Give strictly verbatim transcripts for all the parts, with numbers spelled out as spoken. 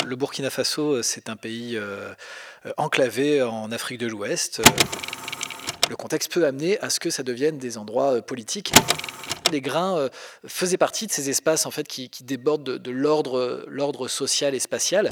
Le Burkina Faso, c'est un pays euh, enclavé en Afrique de l'Ouest. Le contexte peut amener à ce que ça devienne des endroits euh, politiques. Les grains euh, faisaient partie de ces espaces en fait, qui, qui débordent de, de l'ordre, l'ordre social et spatial.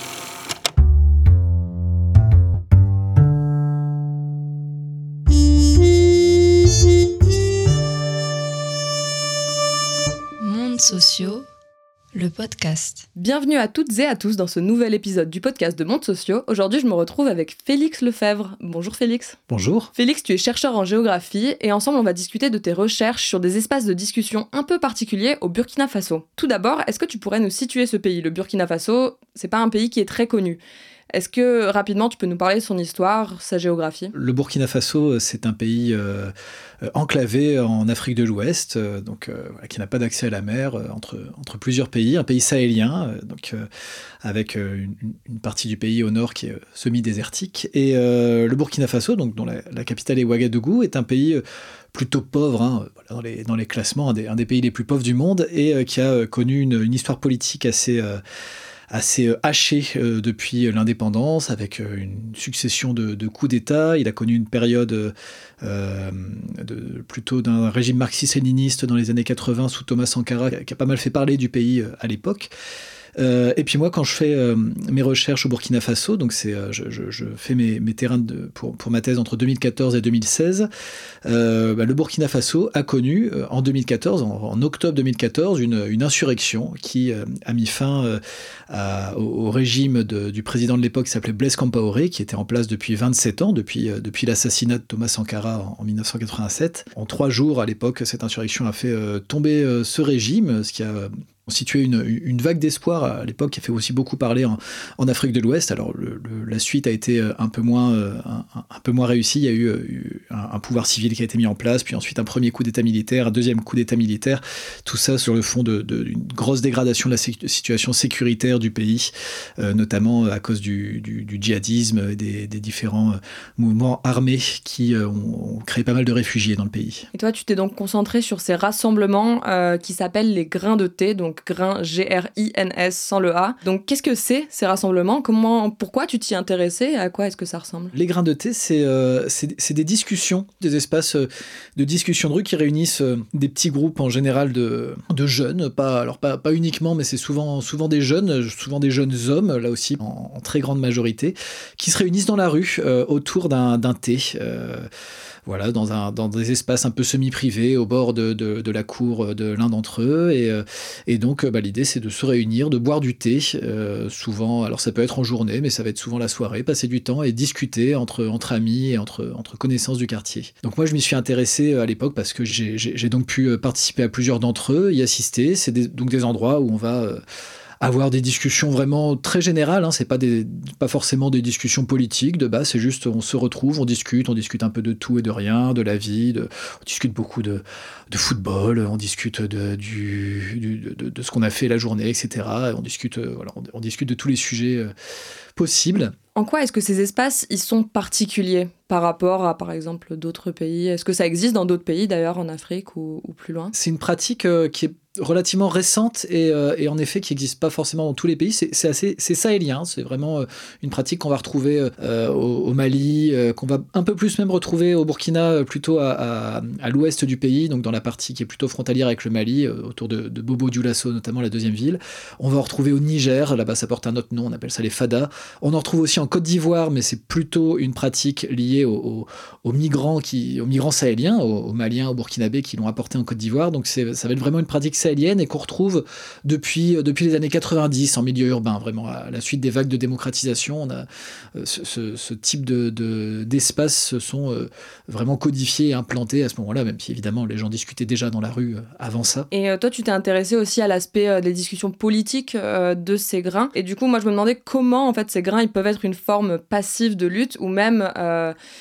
Mondes sociaux, le podcast. Bienvenue à toutes et à tous dans ce nouvel épisode du podcast de Mondes sociaux. Aujourd'hui, je me retrouve avec Félix Lefebvre. Bonjour Félix. Bonjour. Félix, tu es chercheur en géographie et ensemble, on va discuter de tes recherches sur des espaces de discussion un peu particuliers au Burkina Faso. Tout d'abord, est-ce que tu pourrais nous situer ce pays ? Le Burkina Faso, c'est pas un pays qui est très connu. Est-ce que, rapidement, tu peux nous parler de son histoire, sa géographie ? Le Burkina Faso, c'est un pays euh, enclavé en Afrique de l'Ouest, euh, donc, euh, voilà, qui n'a pas d'accès à la mer, euh, entre, entre plusieurs pays, un pays sahélien, euh, donc, euh, avec euh, une, une partie du pays au nord qui est euh, semi-désertique. Et euh, le Burkina Faso, donc, dont la, la capitale est Ouagadougou, est un pays euh, plutôt pauvre, hein, voilà, dans, les, dans les classements, un des, un des pays les plus pauvres du monde, et euh, qui a euh, connu une, une histoire politique assez... Euh, assez haché euh, depuis l'indépendance, avec euh, une succession de, de coups d'État. Il a connu une période euh, de, plutôt d'un régime marxiste-léniniste dans les années quatre-vingts sous Thomas Sankara, qui a pas mal fait parler du pays euh, à l'époque. Euh, et puis moi, quand je fais euh, mes recherches au Burkina Faso, donc c'est, euh, je, je, je fais mes, mes terrains de, pour, pour ma thèse entre deux mille quatorze et deux mille seize, euh, bah, le Burkina Faso a connu euh, en deux mille quatorze, en, en octobre deux mille quatorze, une, une insurrection qui euh, a mis fin euh, à, au, au régime de, du président de l'époque qui s'appelait Blaise Compaoré, qui était en place depuis vingt-sept ans, depuis, euh, depuis l'assassinat de Thomas Sankara en, en dix-neuf cent quatre-vingt-sept. En trois jours, à l'époque, cette insurrection a fait euh, tomber euh, ce régime, ce qui a constitué une, une vague d'espoir à l'époque qui a fait aussi beaucoup parler en, en Afrique de l'Ouest. Alors le, le, la suite a été un peu moins, un, un peu moins réussie. Il y a eu, eu un, un pouvoir civil qui a été mis en place, puis ensuite un premier coup d'État militaire, un deuxième coup d'État militaire. Tout ça sur le fond de, de, d'une grosse dégradation de la sé- situation sécuritaire du pays, euh, notamment à cause du, du, du djihadisme et des, des différents mouvements armés qui euh, ont, ont créé pas mal de réfugiés dans le pays. Et toi, tu t'es donc concentré sur ces rassemblements euh, qui s'appellent les grains de thé, donc grains G R I N S sans le A. Donc qu'est-ce que c'est ces rassemblements ? Comment, pourquoi tu t'y intéressais ? À quoi est-ce que ça ressemble ? Les grains de thé, c'est, euh, c'est, c'est des discussions, des espaces euh, de discussion de rue qui réunissent euh, des petits groupes en général de, de jeunes, pas, alors pas, pas uniquement, mais c'est souvent, souvent des jeunes, souvent des jeunes hommes, là aussi en, en très grande majorité, qui se réunissent dans la rue euh, autour d'un, d'un thé. Euh, Voilà, dans, un, dans des espaces un peu semi-privés au bord de, de, de la cour de l'un d'entre eux. Et, et donc, bah, l'idée, c'est de se réunir, de boire du thé. Euh, souvent, alors ça peut être en journée, mais ça va être souvent la soirée, passer du temps et discuter entre, entre amis et entre, entre connaissances du quartier. Donc moi, je m'y suis intéressé à l'époque parce que j'ai, j'ai, j'ai donc pu participer à plusieurs d'entre eux, y assister. C'est des, donc des endroits où on va... Euh, avoir des discussions vraiment très générales, hein, c'est pas, des, pas forcément des discussions politiques de base, c'est juste on se retrouve, on discute, on discute un peu de tout et de rien, de la vie, de, on discute beaucoup de, de football, on discute de, du, du, de, de ce qu'on a fait la journée, et cetera. On discute, voilà, on, on discute de tous les sujets euh, possibles. En quoi est-ce que ces espaces ils sont particuliers par rapport à, par exemple, d'autres pays ? Est-ce que ça existe dans d'autres pays, d'ailleurs, en Afrique ou, ou plus loin ? C'est une pratique euh, qui est relativement récente et, euh, et en effet qui n'existe pas forcément dans tous les pays. C'est, c'est, assez, c'est sahélien, c'est vraiment euh, une pratique qu'on va retrouver euh, au, au Mali, euh, qu'on va un peu plus même retrouver au Burkina, euh, plutôt à, à, à l'ouest du pays, donc dans la partie qui est plutôt frontalière avec le Mali, euh, autour de, de Bobo-Dioulasso, notamment la deuxième ville. On va en retrouver au Niger, là-bas ça porte un autre nom, on appelle ça les Fada. On en retrouve aussi en Côte d'Ivoire, mais c'est plutôt une pratique liée aux, aux, aux migrants, qui, aux migrants sahéliens, aux, aux Maliens, aux Burkinabés qui l'ont apporté en Côte d'Ivoire. Donc c'est, ça va être vraiment une pratique sahélienne et qu'on retrouve depuis, depuis les années quatre-vingt-dix en milieu urbain, vraiment à la suite des vagues de démocratisation. On a, ce, ce, ce type de, de, d'espaces se sont euh, vraiment codifiés et implantés à ce moment-là, même si évidemment les gens discutaient déjà dans la rue euh, avant ça. Et euh, toi, tu t'es intéressé aussi à l'aspect euh, des discussions politiques euh, de ces grains. Et du coup, moi, je me demandais comment en fait ces grains ils peuvent être une forme passive de lutte ou même euh,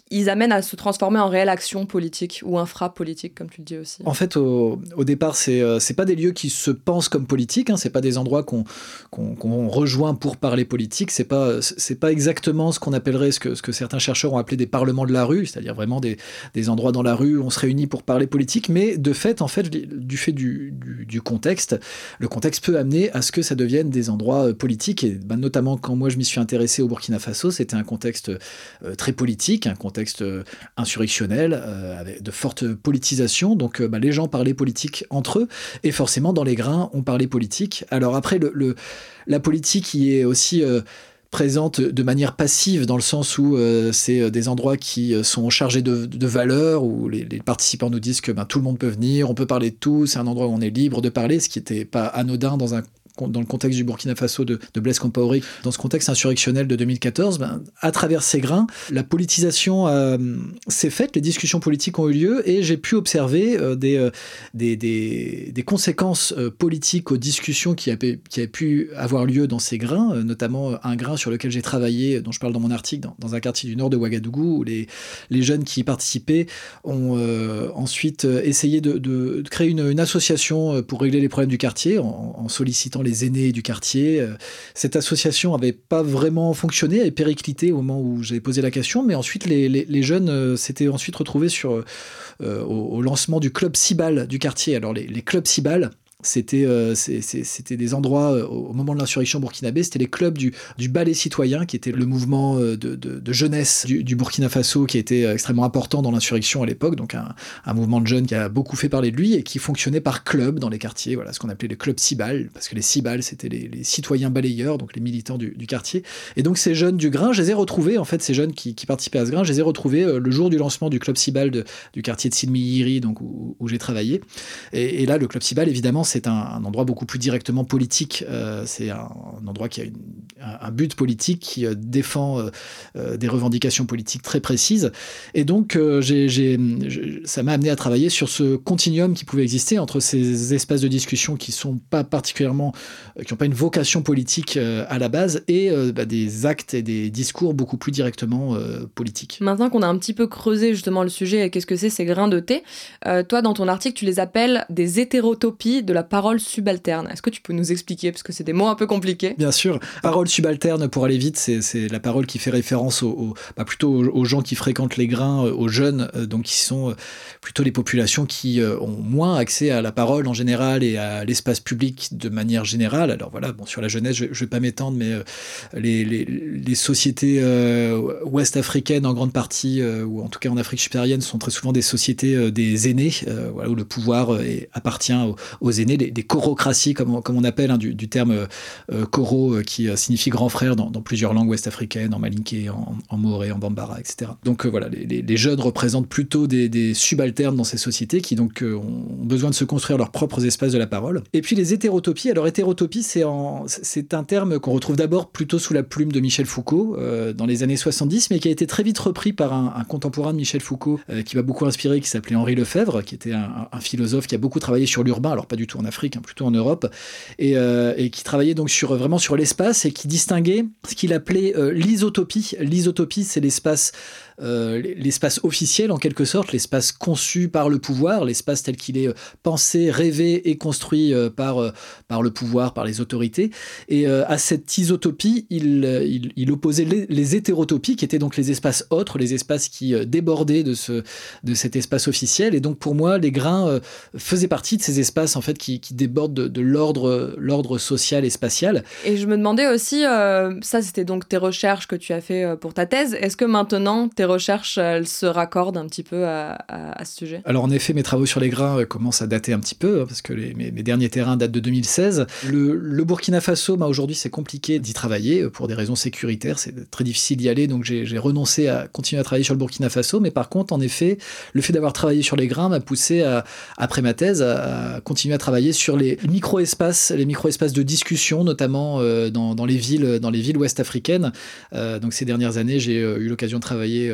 ils amènent à se transformer en réelle action politique ou infra-politique, comme tu le dis aussi. En fait, au, au départ, c'est euh, c'est pas des lieux qui se pensent comme politiques, hein, c'est pas des endroits qu'on, qu'on, qu'on rejoint pour parler politique, c'est pas, c'est pas exactement ce qu'on appellerait, ce que, ce que certains chercheurs ont appelé des parlements de la rue, c'est-à-dire vraiment des, des endroits dans la rue où on se réunit pour parler politique, mais de fait, en fait, du fait du, du, du contexte, le contexte peut amener à ce que ça devienne des endroits politiques, et ben, notamment quand moi je m'y suis intéressé au Burkina Faso, c'était un contexte euh, très politique, un contexte contexte insurrectionnel, euh, avec de fortes politisations, donc euh, bah, les gens parlaient politique entre eux, et forcément dans les grains, on parlait politique. Alors après, le, le, la politique y est aussi euh, présente de manière passive, dans le sens où euh, c'est des endroits qui sont chargés de, de valeurs, où les, les participants nous disent que ben, tout le monde peut venir, on peut parler de tout, c'est un endroit où on est libre de parler, ce qui n'était pas anodin dans un dans le contexte du Burkina Faso de, de Blaise Compaoré, dans ce contexte insurrectionnel de deux mille quatorze, ben, à travers ces grains, la politisation euh, s'est faite, les discussions politiques ont eu lieu, et j'ai pu observer euh, des, euh, des, des, des conséquences euh, politiques aux discussions qui avaient, qui avaient pu avoir lieu dans ces grains, euh, notamment un grain sur lequel j'ai travaillé, dont je parle dans mon article, dans, dans un quartier du nord de Ouagadougou, où les, les jeunes qui y participaient ont euh, ensuite essayé de, de, de créer une, une association pour régler les problèmes du quartier, en, en sollicitant les les aînés du quartier. Cette association n'avait pas vraiment fonctionné, elle avait périclité au moment où j'avais posé la question, mais ensuite les, les, les jeunes euh, s'étaient ensuite retrouvés sur, euh, au, au lancement du club Cibal du quartier. Alors les, les clubs Cibal, C'était, euh, c'est, c'est, c'était des endroits, euh, au moment de l'insurrection burkinabé, c'était les clubs du, du ballet citoyen, qui était le mouvement euh, de, de, de jeunesse du, du Burkina Faso, qui était euh, extrêmement important dans l'insurrection à l'époque, donc un, un mouvement de jeunes qui a beaucoup fait parler de lui, et qui fonctionnait par clubs dans les quartiers, voilà, ce qu'on appelait les clubs Cibal, parce que les Cibal, c'était les, les citoyens balayeurs, donc les militants du, du quartier. Et donc ces jeunes du grain, je les ai retrouvés, en fait, ces jeunes qui, qui participaient à ce grain, je les ai retrouvés euh, le jour du lancement du club Cibal de, du quartier de Silmihiri, donc où, où j'ai travaillé. Et, et là, le club Cibal, évidemment, c'est un, un endroit beaucoup plus directement politique. Euh, c'est un, un endroit qui a une, un, un but politique, qui euh, défend euh, euh, des revendications politiques très précises. Et donc, euh, j'ai, j'ai, ça m'a amené à travailler sur ce continuum qui pouvait exister entre ces espaces de discussion qui sont pas particulièrement, euh, qui n'ont pas une vocation politique euh, à la base, et euh, bah, des actes et des discours beaucoup plus directement euh, politiques. Maintenant qu'on a un petit peu creusé justement le sujet, et qu'est-ce que c'est ces grains de thé, euh, toi, dans ton article, tu les appelles des hétérotopies de la parole subalterne. Est-ce que tu peux nous expliquer, parce que c'est des mots un peu compliqués? Bien sûr. Parole subalterne, pour aller vite, c'est, c'est la parole qui fait référence aux, aux, bah plutôt aux, aux gens qui fréquentent les grains, aux jeunes, euh, donc qui sont plutôt les populations qui euh, ont moins accès à la parole en général et à l'espace public de manière générale. Alors voilà, bon, sur la jeunesse, je ne vais pas m'étendre, mais euh, les, les, les sociétés euh, ouest-africaines en grande partie, euh, ou en tout cas en Afrique subsaharienne, sont très souvent des sociétés euh, des aînés, euh, voilà, où le pouvoir euh, appartient aux, aux aînés, des, des corocraties, comme on, comme on appelle, hein, du, du terme euh, coro, euh, qui euh, signifie grand frère dans, dans plusieurs langues ouest-africaines, en malinké, en, en moré, en bambara, et cetera. Donc euh, voilà, les, les, les jeunes représentent plutôt des, des subalternes dans ces sociétés qui donc euh, ont besoin de se construire leurs propres espaces de la parole. Et puis les hétérotopies. Alors hétérotopie, c'est, en, c'est un terme qu'on retrouve d'abord plutôt sous la plume de Michel Foucault euh, dans les années soixante-dix, mais qui a été très vite repris par un, un contemporain de Michel Foucault euh, qui m'a beaucoup inspiré, qui s'appelait Henri Lefebvre, qui était un, un philosophe qui a beaucoup travaillé sur l'urbain, alors pas du tout en Afrique, hein, plutôt en Europe, et, euh, et qui travaillait donc sur, vraiment sur l'espace, et qui distinguait ce qu'il appelait euh, l'isotopie. L'isotopie, c'est l'espace Euh, l'espace officiel en quelque sorte, l'espace conçu par le pouvoir, l'espace tel qu'il est pensé, rêvé et construit euh, par, euh, par le pouvoir, par les autorités. Et euh, à cette isotopie, il, il, il opposait les, les hétérotopies, qui étaient donc les espaces autres, les espaces qui euh, débordaient de, ce, de cet espace officiel. Et donc pour moi, les grains euh, faisaient partie de ces espaces en fait, qui, qui débordent de, de l'ordre, l'ordre social et spatial. Et je me demandais aussi, euh, ça c'était donc tes recherches que tu as fait pour ta thèse, est-ce que maintenant tes recherches, elles se raccordent un petit peu à, à, à ce sujet? Alors en effet, mes travaux sur les grains commencent à dater un petit peu, hein, parce que les, mes, mes derniers terrains datent de deux mille seize. Le, le Burkina Faso, bah, aujourd'hui, c'est compliqué d'y travailler pour des raisons sécuritaires. C'est très difficile d'y aller, donc j'ai, j'ai renoncé à continuer à travailler sur le Burkina Faso. Mais par contre, en effet, le fait d'avoir travaillé sur les grains m'a poussé, à, après ma thèse, à, à continuer à travailler sur les micro-espaces, les micro-espaces de discussion, notamment euh, dans, dans les villes, dans les villes ouest-africaines. Euh, donc ces dernières années, j'ai eu l'occasion de travailler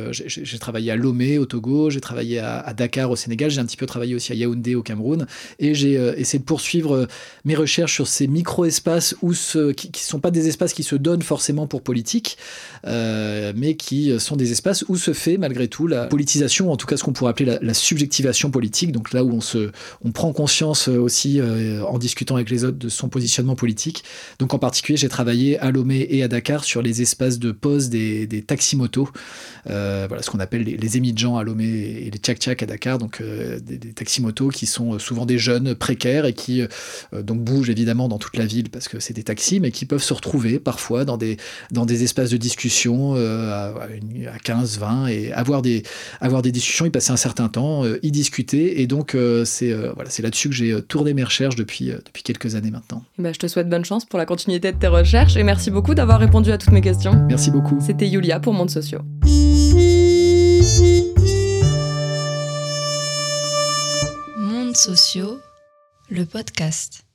euh, j'ai, j'ai travaillé à Lomé au Togo, j'ai travaillé à, à Dakar au Sénégal, j'ai un petit peu travaillé aussi à Yaoundé au Cameroun, et j'ai euh, essayé de poursuivre euh, mes recherches sur ces micro-espaces où ce, qui ne sont pas des espaces qui se donnent forcément pour politique, euh, mais qui sont des espaces où se fait malgré tout la politisation, en tout cas ce qu'on pourrait appeler la, la subjectivation politique, donc là où on, se, on prend conscience aussi euh, en discutant avec les autres de son positionnement politique. Donc en particulier, j'ai travaillé à Lomé et à Dakar sur les espaces de pause des, des taximotos, euh, voilà, ce qu'on appelle les, les émis de gens à Lomé et les tchak-tchak à Dakar, donc euh, des, des taximotos qui sont souvent des jeunes précaires et qui euh, donc bougent évidemment dans toute la ville parce que c'est des taxis, mais qui peuvent se retrouver parfois dans des, dans des espaces de discussion euh, à, à quinze, vingt et avoir des, avoir des discussions, y passer un certain temps, euh, y discuter. Et donc, euh, c'est, euh, voilà, c'est là-dessus que j'ai tourné mes recherches depuis, euh, depuis quelques années maintenant. Bah, je te souhaite bonne chance pour la continuité de tes recherches et merci beaucoup d'avoir répondu à toutes mes questions. Merci beaucoup. C'était Yulia pour Mondes Sociaux. Mondes Sociaux, le podcast.